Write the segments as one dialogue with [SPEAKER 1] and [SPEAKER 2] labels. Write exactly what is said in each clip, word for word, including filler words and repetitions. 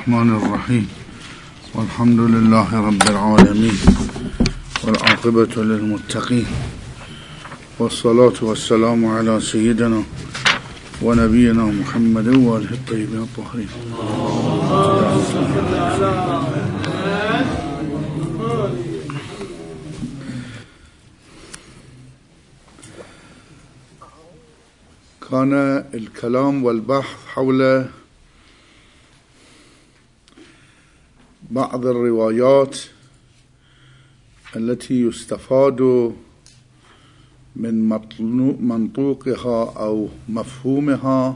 [SPEAKER 1] الرحمن الرحيم والحمد لله رب العالمين والعاقبة للمتقين والصلاة والسلام على سيدنا ونبينا محمد وآله الطيبين الطاهرين. كان الكلام والبحث حول بعض الروايات التي يستفاد من منطوقها أو مفهومها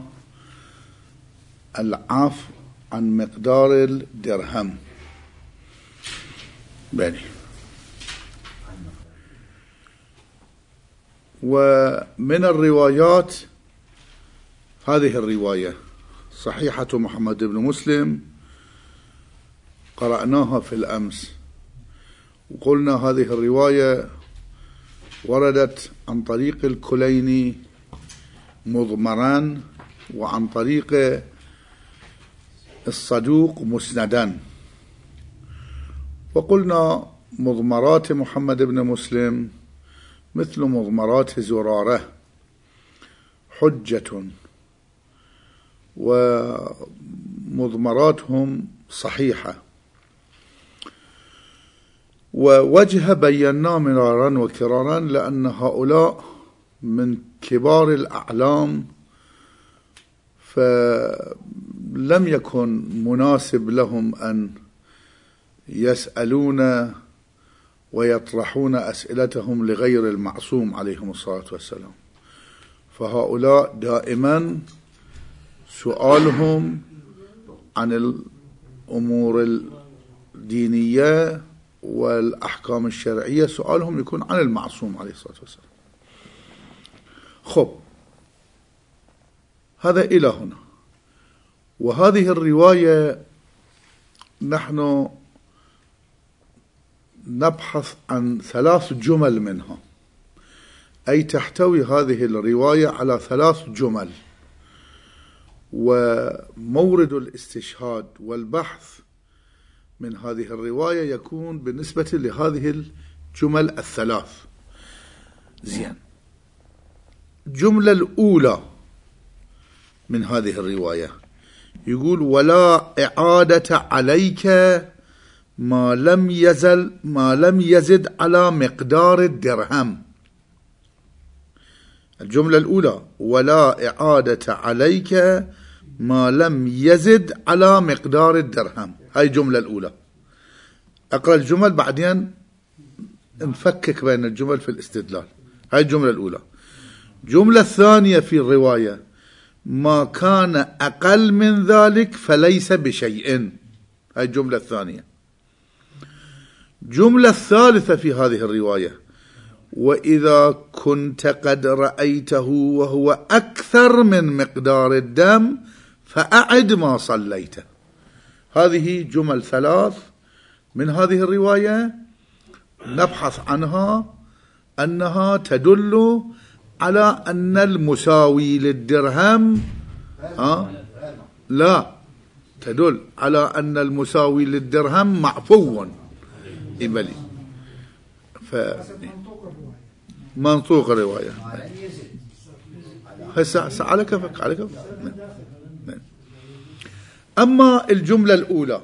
[SPEAKER 1] العفو عن مقدار الدرهم. بني ومن الروايات هذه الرواية صحيحة محمد بن مسلم قرأناها في الأمس، وقلنا هذه الرواية وردت عن طريق الكليني مضمرا وعن طريق الصدوق مسندا، وقلنا مضمرات محمد بن مسلم مثل مضمرات زرارة حجة، ومضمراتهم صحيحة. ووجه بينا مرارا وكرارا لأن هؤلاء من كبار الأعلام، فلم يكن مناسب لهم أن يسألون ويطرحون أسئلتهم لغير المعصوم عليهم الصلاة والسلام، فهؤلاء دائما سؤالهم عن الأمور الدينية والأحكام الشرعية سؤالهم يكون عن المعصوم عليه الصلاة والسلام. خب، هذا إلى هنا. وهذه الرواية نحن نبحث عن ثلاث جمل منها، أي تحتوي هذه الرواية على ثلاث جمل، ومورد الاستشهاد والبحث من هذه الرواية يكون بالنسبة لهذه الجمل الثلاث. زين، الجملة الأولى من هذه الرواية يقول: ولا إعادة عليك ما لم يزل ما لم يزد على مقدار الدرهم. الجملة الأولى: ولا إعادة عليك ما لم يزد على مقدار الدرهم. هاي الجملة الأولى. أقرأ الجمل بعدين نفكك بين الجمل في الاستدلال. هاي الجملة الأولى. الجملة الثانية في الرواية: ما كان أقل من ذلك فليس بشيء. هاي الجملة الثانية. الجملة الثالثة في هذه الرواية: وإذا كنت قد رأيته وهو أكثر من مقدار الدم فأعد ما صليته. هذه جمل ثلاث من هذه الرواية نبحث عنها أنها تدل على أن المساوي للدرهم ها لا تدل على أن المساوي للدرهم معفو إبلي. ف منطوق الرواية هسه على كفك على كفك. أما الجملة الأولى،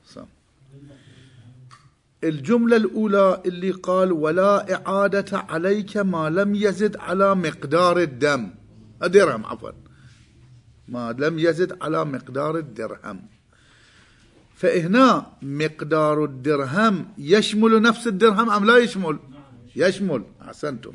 [SPEAKER 1] الجملة الأولى اللي قال: ولا إعادة عليك ما لم يزد على مقدار الدم الدرهم عفوا ما لم يزد على مقدار الدرهم، فهنا مقدار الدرهم يشمل نفس الدرهم أم لا يشمل؟ يشمل. أحسنتم،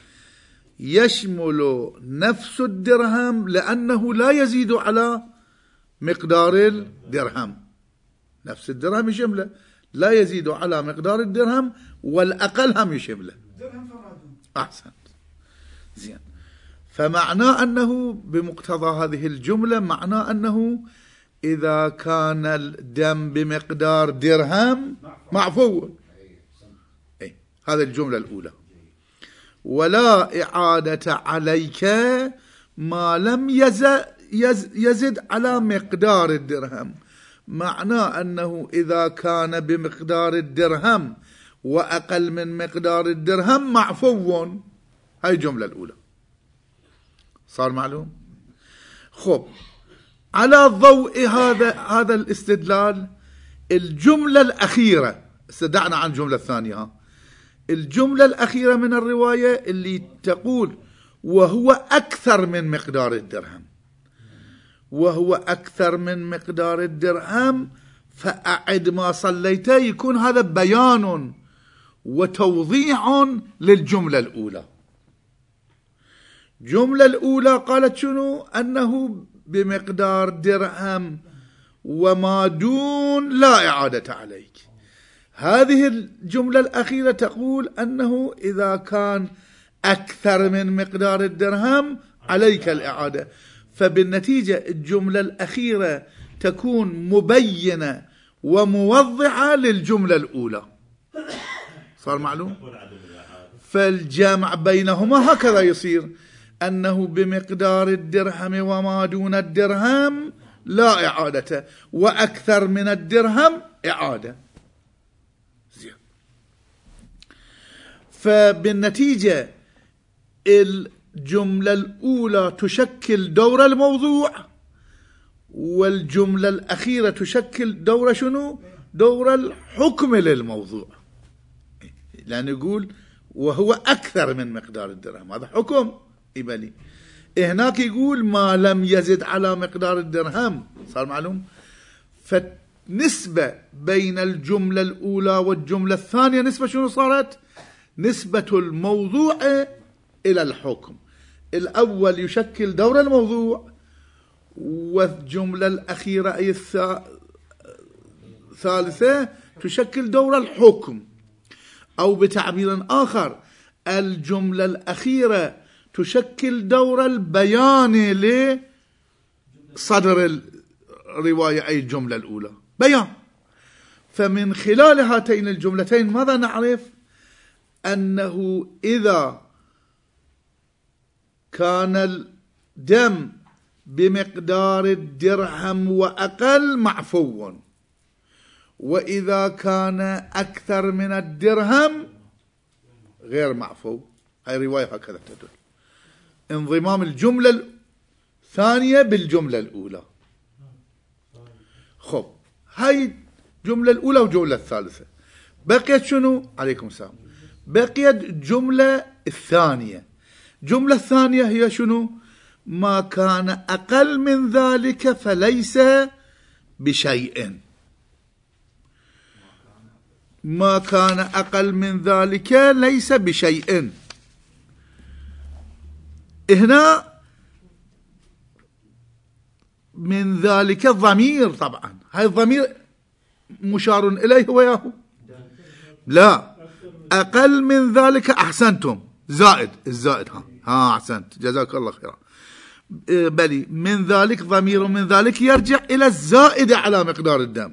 [SPEAKER 1] يشمل نفس الدرهم لأنه لا يزيد على مقدار الدرهم. نفس الدرهم يشمله، لا يزيد على مقدار الدرهم، والأقل هم يشمله. أحسنت. زين، فمعناه أنه بمقتضى هذه الجملة معناه أنه إذا كان الدم بمقدار درهم معفو. أي هذه الجملة الأولى: ولا إعادة عليك ما لم يزد, يزد على مقدار الدرهم. معناه أنه إذا كان بمقدار الدرهم وأقل من مقدار الدرهم معفو. هاي الجملة الأولى. صار معلوم؟ خب، على ضوء هذا هذا الاستدلال الجملة الأخيرة، استدعنا عن الجملة الثانية، الجملة الأخيرة من الرواية اللي تقول وهو أكثر من مقدار الدرهم، وهو أكثر من مقدار الدرهم فأعد ما صليته، يكون هذا بيان وتوضيح للجملة الأولى. الجملة الأولى قالت شنو؟ أنه بمقدار درهم وما دون لا إعادة عليك. هذه الجملة الأخيرة تقول أنه إذا كان أكثر من مقدار الدرهم عليك الإعادة. فبالنتيجة الجملة الأخيرة تكون مبينة وموضحة للجملة الأولى. صار معلوم؟ فالجمع بينهما هكذا يصير، أنه بمقدار الدرهم وما دون الدرهم لا إعادة، وأكثر من الدرهم إعادة. زين. فبالنتيجة الجملة الأولى تشكل دور الموضوع، والجملة الأخيرة تشكل دور شنو؟ دور الحكم للموضوع. لأن يقول وهو أكثر من مقدار الدرهم، هذا حكم إبلي. هناك يقول ما لم يزد على مقدار الدرهم. صار معلوم؟ فنسبة بين الجملة الأولى والجملة الثانية نسبة شنو صارت؟ نسبة الموضوع إلى الحكم. الأول يشكل دور الموضوع، والجملة الأخيرة أي الثالثة تشكل دور الحكم. أو بتعبير آخر، الجملة الأخيرة تشكل دور البيان لصدر الرواية أي الجملة الأولى، بيان. فمن خلال هاتين الجملتين ماذا نعرف؟ أنه إذا كان الدم بمقدار الدرهم وأقل معفو، وإذا كان أكثر من الدرهم غير معفو. هاي رواية هكذا تدل. انضمام الجملة الثانية بالجملة الأولى. خب، هاي الجملة الأولى والجملة الثالثة. بقيت شنو؟ عليكم السلام. بقيت الجملة الثانية. الجملة الثانية هي شنو؟ ما كان أقل من ذلك فليس بشيء. ما كان أقل من ذلك ليس بشيء. هنا من ذلك ضمير، طبعا هاي الضمير مشار إليه وياه. لا، أقل من ذلك. أحسنتم، زائد الزائد. ها ها أحسنت، جزاك الله خيرا. بلي من ذلك ضمير من ذلك يرجع إلى الزائد على مقدار الدم.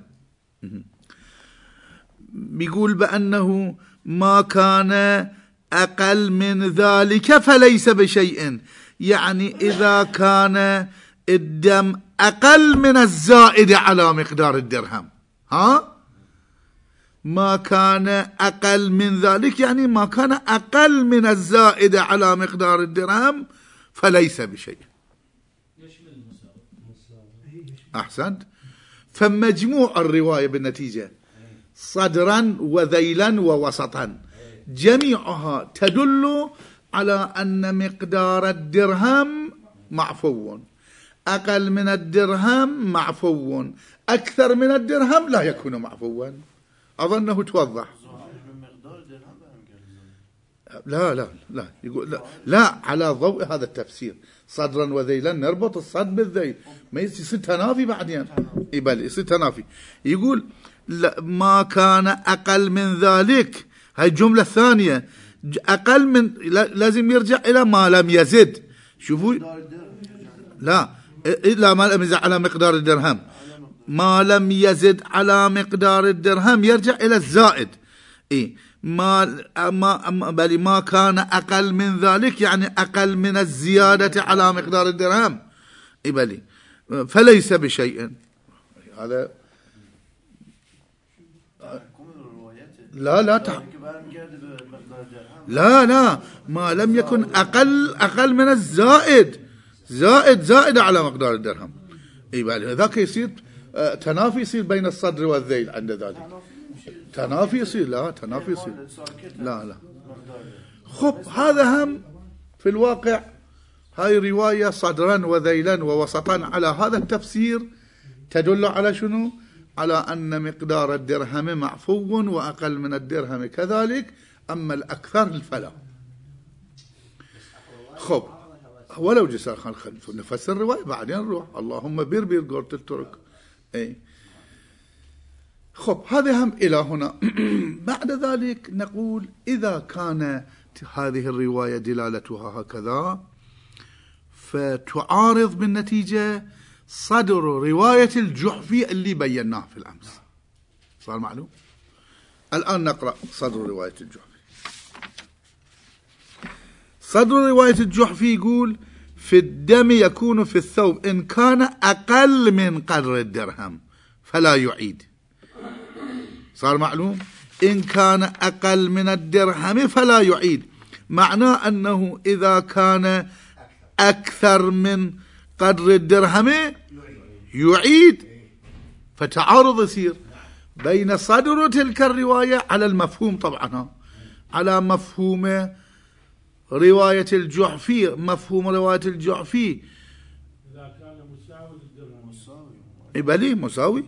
[SPEAKER 1] بيقول بأنه ما كان أقل من ذلك فليس بشيء، يعني إذا كان الدم أقل من الزائد على مقدار الدرهم. ها ما كان أقل من ذلك يعني ما كان أقل من الزائد على مقدار الدرهم فليس بشيء. أحسنت. فمجموع الرواية بالنتيجة صدرا وذيلا ووسطا جميعها تدل على أن مقدار الدرهم معفو، أقل من الدرهم معفو، أكثر من الدرهم لا يكون معفوا. أظنه توضح. لا لا لا يقول لا, لا على ضوء هذا التفسير صدرا وذيلا نربط الصد بالذيل، ما يصير تنافي بعدين. يبقى يصير تنافي. يقول لا، ما كان أقل من ذلك. هاي الجملة الثانية أقل من لازم يرجع إلى ما لم يزد. شوفوا، لا إلا ما لم يزد على مقدار الدرهم. ما لم يزد على مقدار الدرهم يرجع إلى الزائد. إيه ما ما بل ما كان أقل من ذلك يعني أقل من الزيادة على مقدار الدرهم. إيه بلي فليس بشيء. هذا لا لا تح... لا لا ما لم يكن أقل أقل من الزائد، زائد زائد على مقدار الدرهم. اي بالي ذاك يصير تنافي يصير بين الصدر والذيل عند ذلك، تنافي يصير، لا تنافي يصير، لا لا. خب هذا هم في الواقع هاي رواية صدرا وذيلا ووسطا على هذا التفسير تدل على شنو؟ على أن مقدار الدرهم معفو وأقل من الدرهم كذلك، أما الأكثر فلا. خب ولو جسر خل خل نفسر الرواية بعدين نروح اللهم بير بير قرت الترك. اي خب هذا هم إلى هنا. بعد ذلك نقول إذا كان هذه الرواية دلالتها هكذا فتعارض بالنتيجة صدر رواية الجحفي اللي بيناه في الأمس. صار معلوم؟ الآن نقرأ صدر رواية الجحفي. صدر رواية الجحفي يقول في الدم يكون في الثوب إن كان أقل من قدر الدرهم فلا يعيد. صار معلوم؟ إن كان أقل من الدرهم فلا يعيد، معناه أنه إذا كان أكثر من قدر الدرهم يعيد. فتعارض يصير بين صدر تلك الرواية على المفهوم، طبعا على مفهوم رواية الجحفي. مفهوم رواية الجحفي
[SPEAKER 2] إذا كان مساوي للدرهم مساوي
[SPEAKER 1] يبقى ليه مساوي.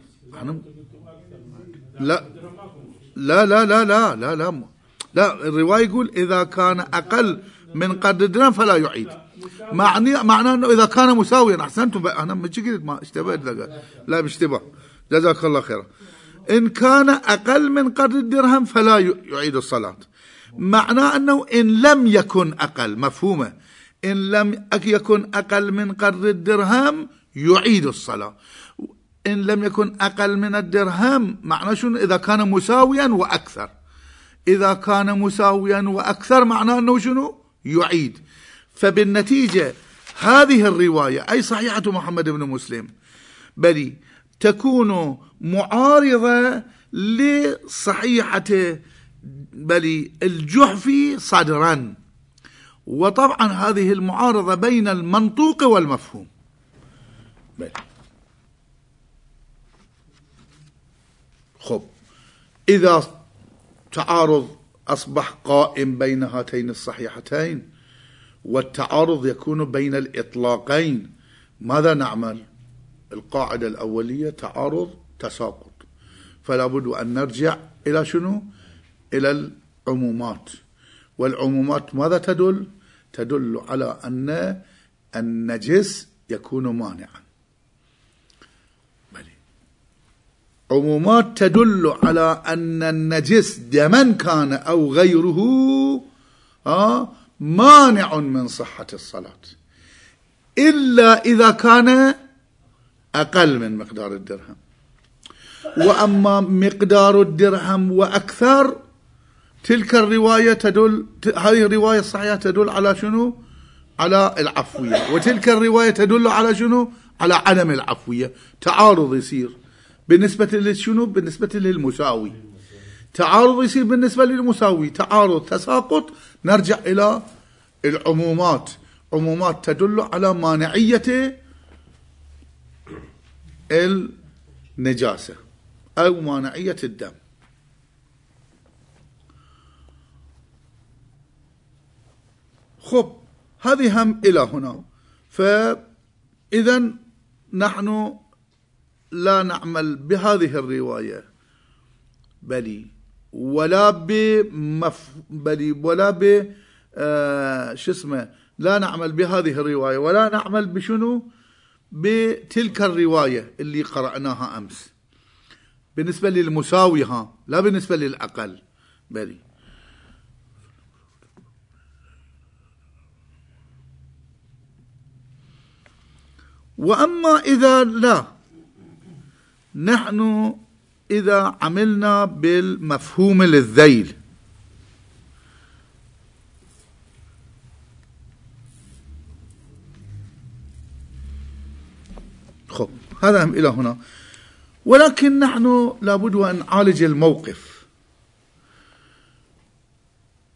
[SPEAKER 1] لا لا لا لا لا لا لا لا الرواية يقول إذا كان أقل من قدر الدرهم فلا يعيد، معناه معناه أنه إذا كان مساويا. أحسنتم، أنا مش قلت ما اشتبهت لك، لا باشتباه، جزاك الله خيرا. إن كان أقل من قدر الدرهم فلا يعيد الصلاة، معناه أنه إن لم يكن أقل، مفهومه إن لم يكن أقل من قدر الدرهم يعيد الصلاة. إن لم يكن أقل من الدرهم معناه شنو؟ إذا كان مساويا وأكثر. إذا كان مساويا وأكثر معناه أنه شنو؟ يعيد. فبالنتيجة هذه الرواية أي صحيحة محمد بن مسلم بل تكون معارضة لصحيحة بل الجحفي صدرا. وطبعا هذه المعارضة بين المنطوق والمفهوم. بل خب إذا تعارض أصبح قائم بين هاتين الصحيحتين والتعارض يكون بين الإطلاقين، ماذا نعمل؟ القاعدة الأولية تعارض تساقط، فلا بد أن نرجع إلى شنو؟ إلى العمومات. والعمومات ماذا تدل؟ تدل على أن النجس يكون مانعا. عمومات تدل على أن النجس دما كان أو غيره آه مانع من صحة الصلاة، إلا إذا كان أقل من مقدار الدرهم. وأما مقدار الدرهم وأكثر تلك الرواية تدل، هذه الرواية الصحيحة تدل على شنو؟ على العفوية، وتلك الرواية تدل على شنو؟ على عدم العفوية. تعارض يصير بالنسبة للشنو؟ بالنسبة للمساوي. تعارض يصير بالنسبة للمساوي، تعارض تساقط، نرجع إلى العمومات. عمومات تدل على مانعية النجاسة أو مانعية الدم. خب هذه هم إلى هنا. فإذا نحن لا نعمل بهذه الرواية بل ولا بمف بل ولا ب آه شو اسمه لا نعمل بهذه الرواية ولا نعمل بشنو؟ بتلك الرواية اللي قرأناها أمس بالنسبة للمساوي، ها لا بالنسبة للأقل. بل وأما إذا لا، نحن إذا عملنا بالمفهوم للذيل خب هذا هم إلى هنا، ولكن نحن لابد أن نعالج الموقف.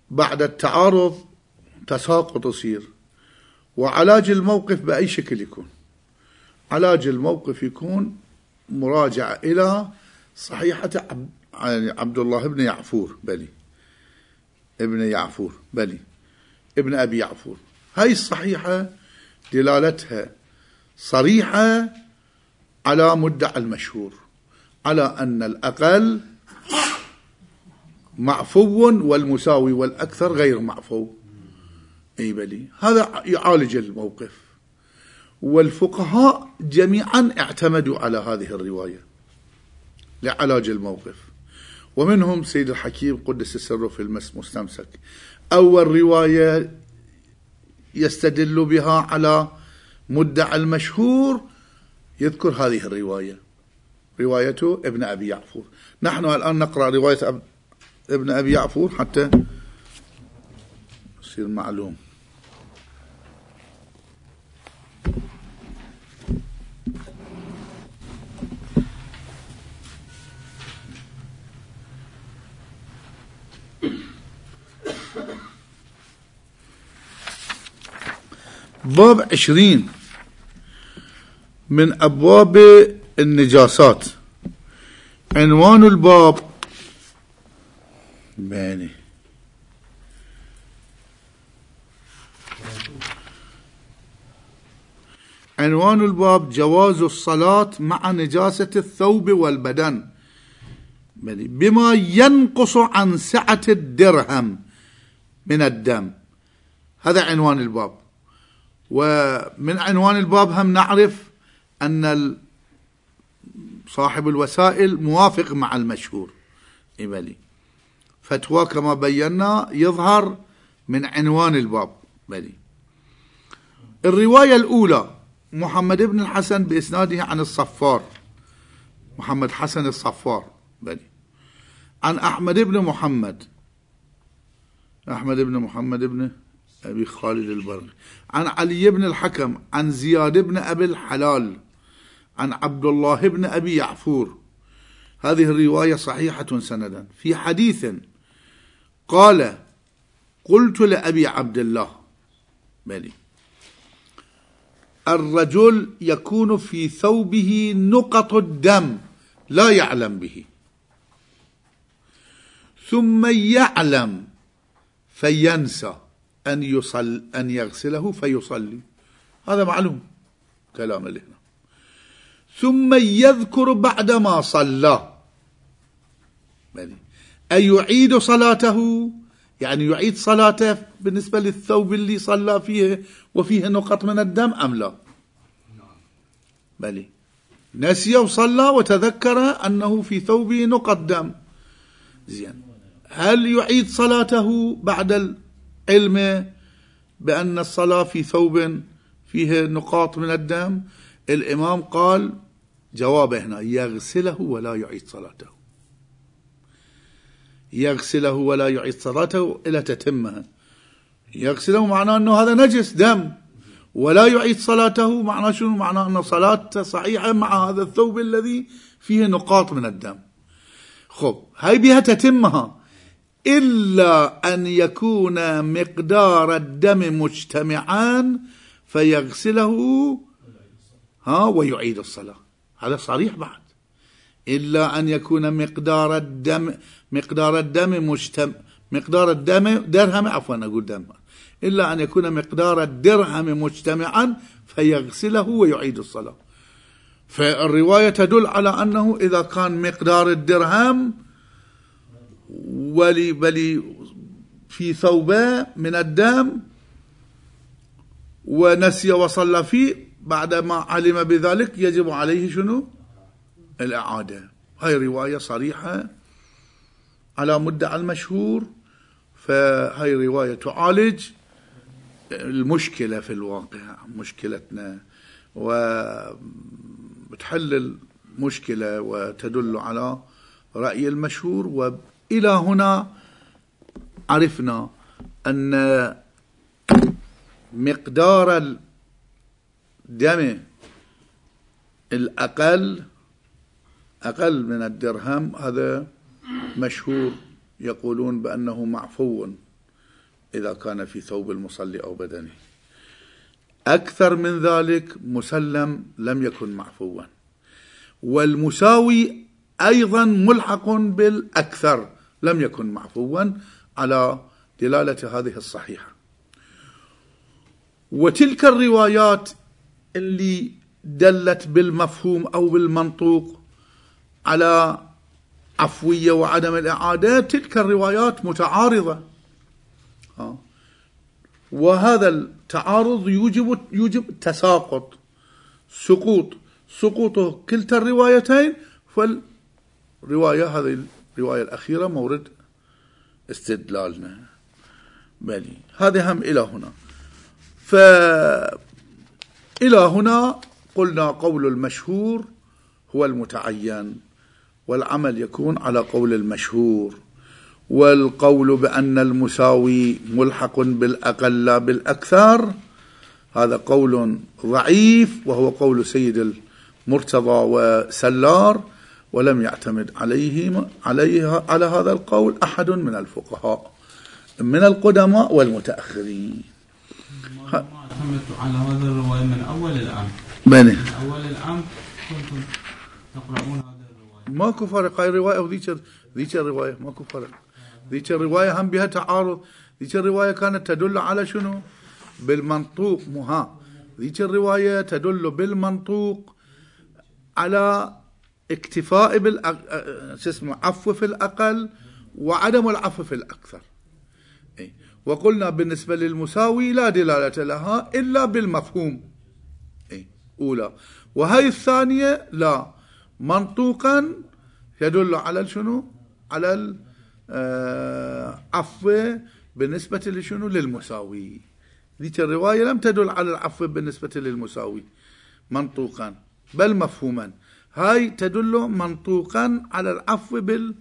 [SPEAKER 1] بعد التعارض تساقط يصير. وعلاج الموقف بأي شكل يكون؟ علاج الموقف يكون مراجعة إلى صحيحة عبد الله بن يعفور بلي ابن يعفور بلي ابن أبي يعفور. هاي الصحيحة دلالتها صريحة على مدعى المشهور، على أن الأقل معفو والمساوي والأكثر غير معفو. أي بلي هذا يعالج الموقف. والفقهاء جميعا اعتمدوا على هذه الرواية لعلاج الموقف، ومنهم سيد الحكيم قدس سره في المستمسك. أول رواية يستدل بها على مدعى المشهور يذكر هذه الرواية، روايته ابن أبي يعفور. نحن الآن نقرأ رواية ابن أبي يعفور حتى يصير معلوم. باب عشرين من أبواب النجاسات. عنوان الباب باني عنوان الباب جواز الصلاة مع نجاسة الثوب والبدن بما ينقص عن سعة الدرهم من الدم. هذا عنوان الباب. ومن عنوان الباب هم نعرف أن صاحب الوسائل موافق مع المشهور إبلي، فتوى كما بينا يظهر من عنوان الباب بلي. الرواية الأولى محمد بن الحسن بإسناده عن الصفار، محمد حسن الصفار بلي، عن أحمد بن محمد أحمد بن محمد بن أبي خالد البرقي، عن علي بن الحكم، عن زياد بن أبي الحلال، عن عبد الله بن أبي يعفور. هذه الرواية صحيحة سندا. في حديث قال: قلت لأبي عبد الله بلي الرجل يكون في ثوبه نقط الدم لا يعلم به، ثم يعلم فينسى أن يصل أن يغسله فيصلي. هذا معلوم كلام اللي هنا. ثم يذكر بعدما صلى بلي أن يعيد صلاته، يعني يعيد صلاته بالنسبة للثوب اللي صلى فيه وفيه نقط من الدم أم لا. بلي نسي وصلى وتذكر أنه في ثوبه نقط دم، زين، هل يعيد صلاته بعد العلم بأن الصلاة في ثوب فيه نقاط من الدم؟ الإمام قال جوابه هنا: يغسله ولا يعيد صلاته، يغسله ولا يعيد صلاته إلى تتمها. يغسله معناه أنه هذا نجس دم، ولا يعيد صلاته معناه شنو؟ معناه أن صلاته صحيحة مع هذا الثوب الذي فيه نقاط من الدم. خب هاي بها تتمها، إلا أن يكون مقدار الدم مجتمعان فيغسله ها ويعيد الصلاة. هذا صريح بعد. إلا أن يكون مقدار الدم مقدار الدم مجتمع مقدار الدم درهم عفوا أقول دم إلا أن يكون مقدار الدرهم مجتمعا فيغسله ويعيد الصلاة. فالرواية تدل على أنه إذا كان مقدار الدرهم ولي بلي في ثوبه من الدم ونسي وصلى فيه بعدما علم بذلك يجب عليه شنو؟ الإعادة. هاي رواية صريحة على مدعى المشهور، فهاي رواية تعالج المشكلة في الواقع، مشكلتنا، وبتحل المشكلة وتدل على رأي المشهور. وإلى هنا عرفنا أن مقدار الدم الأقل أقل من الدرهم، هذا مشهور، يقولون بأنه معفو إذا كان في ثوب المصلي أو بدنه. أكثر من ذلك مسلم لم يكن معفوا. والمساوي أيضا ملحق بالأكثر لم يكن معفوا على دلالة هذه الصحيحة. وتلك الروايات اللي دلت بالمفهوم أو بالمنطوق على عفوية وعدم الإعادة، تلك الروايات متعارضة، وهذا التعارض يوجب يوجب تساقط سقوط سقوط كلتا الروايتين. فالرواية هذه الرواية الأخيرة مورد استدلالنا. بلي هذا هم إلى هنا. فإلى هنا قلنا قول المشهور هو المتعين، والعمل يكون على قول المشهور. والقول بأن المساوي ملحق بالأقل لا بالأكثر هذا قول ضعيف، وهو قول سيد المرتضى وسلار، ولم يعتمد عليه عليه على هذا القول أحد من الفقهاء من القدماء والمتأخرين.
[SPEAKER 3] ما اعتمدت على هذا الرواية من أول العام.
[SPEAKER 1] من
[SPEAKER 3] أول العام كنتم تقرؤون هذا الرواية.
[SPEAKER 1] ماكو فرق. هاي الرواية وذيك ذيك الرواية ماكو فرق. ذيك الرواية هم بها تعارض. ذيك الرواية كانت تدل على شنو؟ بالمنطوق. مها ذيك الرواية تدل بالمنطوق على اكتفاء بالأ... شو اسمه عفو في الأقل وعدم العفو في الأكثر. إيه؟ وقلنا بالنسبة للمساوي لا دلالة لها إلا بالمفهوم. إيه؟ أولى. وهي الثانية لا، منطوقا يدل على شنو؟ على العفو بالنسبة لشنو؟ للمساوي. ذيك الرواية لم تدل على العفو بالنسبة للمساوي منطوقا بل مفهوما. هاي تدل منطوقا على العفو بال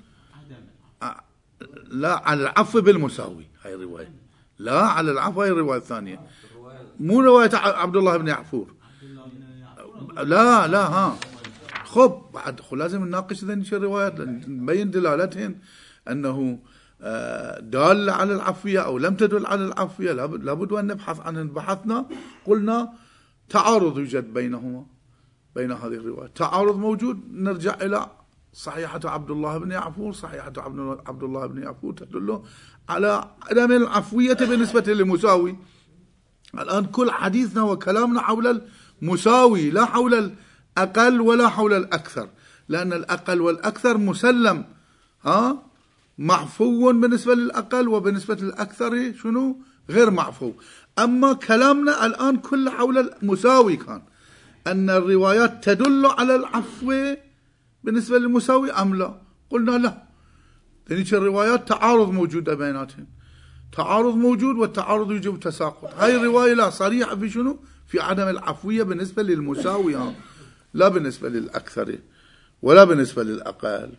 [SPEAKER 1] لا على العفو بالمساوي. هاي الرواية لا على العفو. هاي الرواية الثانية مو رواية عبد الله بن يعفور. لا لا ها خب بعد لازم نناقش ذنش الروايات نبين دلالتهن أنه دال على العفوية أو لم تدل على العفوية. لابد أن نبحث عنهن. بحثنا قلنا تعارض يوجد بينهما بين هذه الروايات. تعارض موجود. نرجع إلى صحيحة عبد الله بن يعفور. صحيحة عبد الله بن يعفور تدل على عدم العفوية بالنسبة للمساوي. الآن كل حديثنا وكلامنا حول المساوي لا حول الأقل ولا حول الأكثر، لأن الأقل والأكثر مسلم ها معفو بالنسبة للأقل، وبالنسبة للأكثر شنو؟ غير معفو. أما كلامنا الآن كل حول المساوي كان أن الروايات تدل على العفو بالنسبة للمساوي أم لا؟ قلنا لا. ذلك الروايات تعارض موجود بيناتهم. تعارض موجود، والتعارض يجب تساقط. هاي الرواية لا صريحة في شنو؟ في عدم العفوية بالنسبة للمساوي، لا بالنسبة للأكثر ولا بالنسبة للأقل.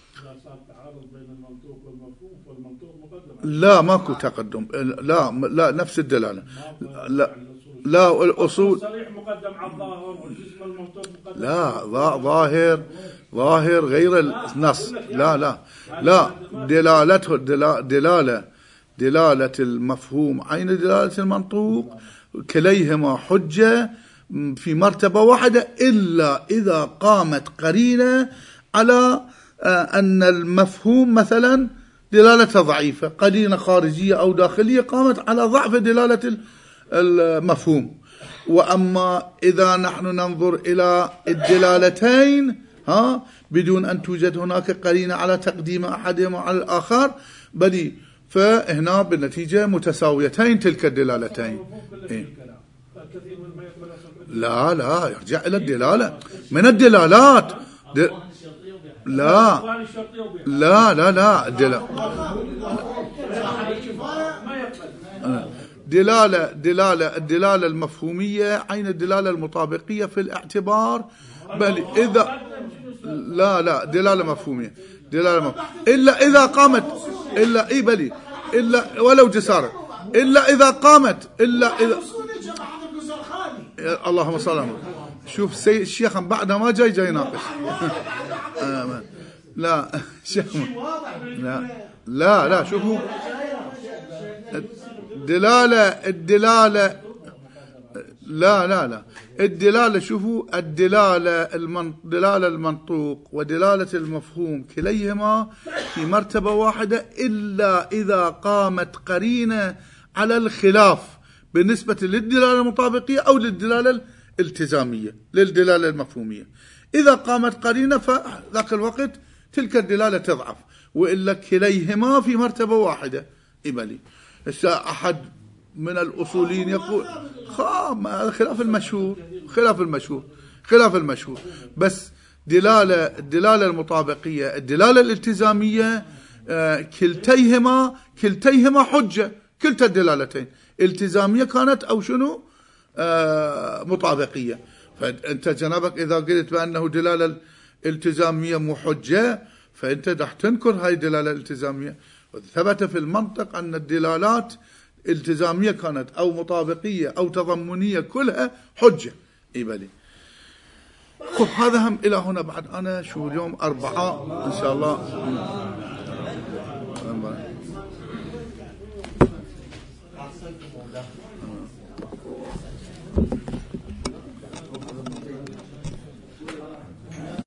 [SPEAKER 1] لا ماكو تقدم. لا لا نفس الدلالة. لا لا الأصول
[SPEAKER 2] مقدم على الظاهر والجسم المنطوق مقدم.
[SPEAKER 1] لا ظاهر ظاهر غير النص. لا لا لا دلالته دلالة دلالة المفهوم عين دلالة المنطوق كليهما حجة في مرتبة واحدة، إلا إذا قامت قرينة على أن المفهوم مثلا دلالة ضعيفة، قرينة خارجية أو داخلية قامت على ضعف دلالة المفهوم. وأما إذا نحن ننظر إلى الدلالتين ها بدون أن توجد هناك قرينة على تقديم أحدهما على الآخر، بل فهنا بالنتيجة متساويتين تلك الدلالتين. إيه؟ لا لا يرجع إلى الدلالة من الدلالات. د... لا لا لا لا دلالة دلالة دلالة الدلالة المفهومية عين الدلالة المطابقية في الاعتبار، بل إذا لا لا دلالة مفهومية دلالة مفهومية إلا إذا قامت إلا إيه بلي إلا ولو جسارة إلا إذا قامت إلا إذا اللهم صل على محمد. شوف سي الشيخ بعد ما جاي جاي ناقش. لا شيخ لا لا لا شوفوا الدلالة الدلالة لا لا لا الدلالة شوفوا الدلالة المن... دلالة المنطوق ودلالة المفهوم كليهما في مرتبة واحدة إلا إذا قامت قرينة على الخلاف بالنسبة للدلالة المطابقية أو للدلالة الالتزامية للدلالة المفهومية. إذا قامت قرينة فذاك الوقت تلك الدلالة تضعف، وإلا كليهما في مرتبة واحدة. إبالي أحد من الأصوليين يقول خام هذا خلاف المشهور خلاف المشهور خلاف المشهور بس دلالة الدلالة المطابقية الدلالة الالتزامية آه كلتيهما كلتيهما حجة، كلتا الدلالتين التزامية كانت أو شنو آه مطابقية. فأنت جنابك إذا قلت بأنه دلالة الالتزامية مو حجة فأنت رح تنكر هاي الدلالة الالتزامية. ثبت في المنطق أن الدلالات التزامية كانت أو مطابقية أو تضمنية كلها حجة. إيبالي خب هذا هم إلى هنا. بعد أنا شو اليوم أربعة إن شاء الله.